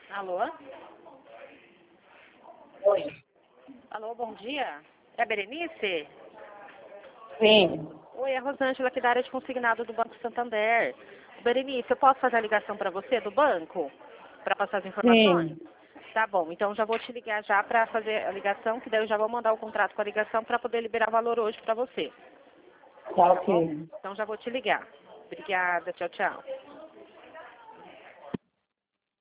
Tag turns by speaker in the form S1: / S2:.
S1: Alô?
S2: Oi.
S1: Alô, bom dia. É a Berenice?
S2: Sim.
S1: Oi, é a Rosângela aqui da área de consignado do Banco Santander. Berenice, eu posso fazer a ligação para você do banco? Para passar as informações?
S2: Sim.
S1: Tá bom, então já vou te ligar já para fazer a ligação, que daí eu já vou mandar o contrato com a ligação para poder liberar o valor hoje para você.
S2: Tá
S1: Tá bom?
S2: ok.
S1: Então já vou te ligar. Obrigada, tchau, tchau.